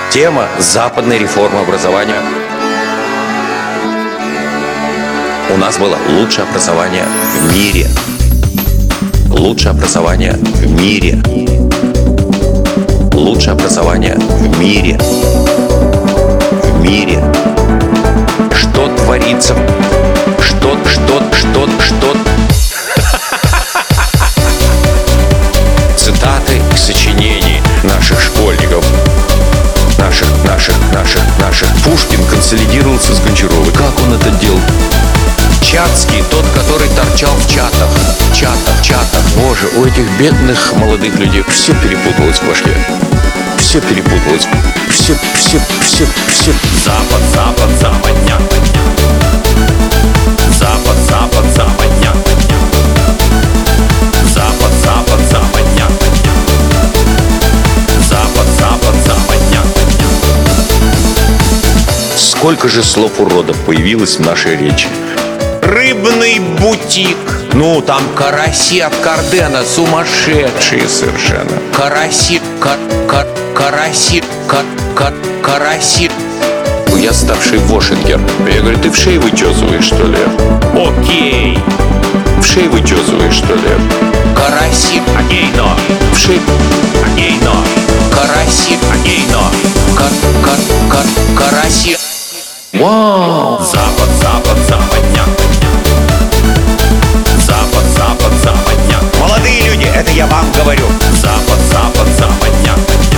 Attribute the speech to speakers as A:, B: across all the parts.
A: Тема западной реформы образования. У нас было лучшее образование в мире. Лучшее образование в мире. Лучшее образование в мире. В мире. Что творится? Что? Цитаты сочинений наших школьников. Наших. Пушкин консолидировался с Гончаровой. Как он это делал? Чатский, тот, который торчал в чатах. Боже, у этих бедных молодых людей все перепуталось в башке. Все перепуталось. Все.
B: Запад, западня. Запад, западня. Запад, западня. Запад, западня.
A: Сколько же слов уродов появилось в нашей речи? Рыбный бутик. Ну, там караси от Кардена сумасшедшие совершенно. Караси. Я ставший Вошингер. Я говорю, ты в шее вычесываешь, что ли?
B: Окей.
A: В шее вычесываешь, что ли? Караси.
B: Агейно.
A: В шее.
B: Агейно.
A: Караси.
B: Агейно.
A: Караси. Вау.
B: Запад, западня. Запад, западня.
A: Молодые люди, это я вам говорю.
B: Запад, западня.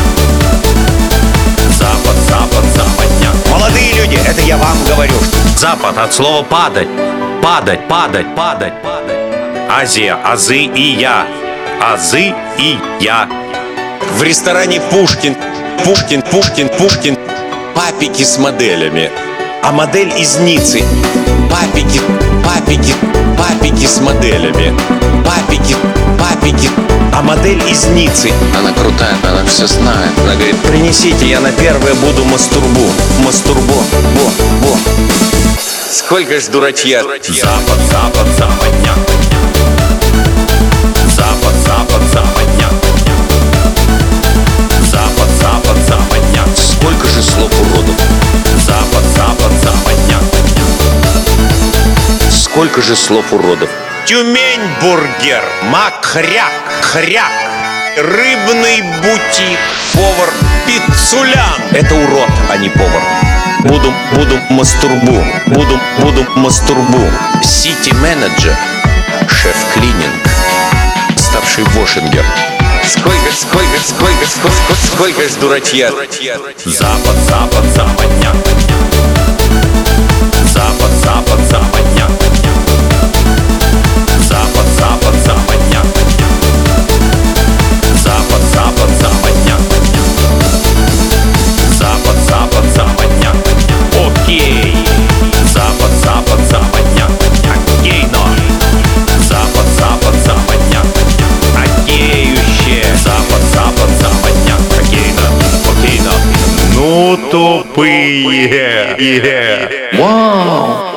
B: Запад, западня.
A: Молодые люди, это я вам говорю.
B: Запад от слова падать. Падать. Азия, азы и я. Азы и я.
A: В ресторане Пушкин. Папики с моделями. А модель из Ниццы. Папики с моделями. Папики. А модель из Ниццы. Она крутая, она все знает. Она говорит, принесите, я на первое буду мастурбо. Во. Сколько ж дурачья.
B: Запад, западня. Запад, западня. Запад, западня.
A: Сколько же слов уродов.
B: Запад, западня.
A: Сколько же слов уродов. Тюмень бургер. Мак-хряк. Рыбный бутик. Повар Пиццулян. Это урод, а не повар. Буду мастурбу. Буду мастурбу. Сити-менеджер. Шеф-клининг. Ставший Вошингер. Сколько ж дурачья.
B: Запад, западня. Запад, западня. Запад, западня. Запад, западня. Запад, западня. Окей. Запад, западня. Агейно. Запад, западня. Агеюще. Запад, западня. Агейно.
A: Ну, тупые. Вау.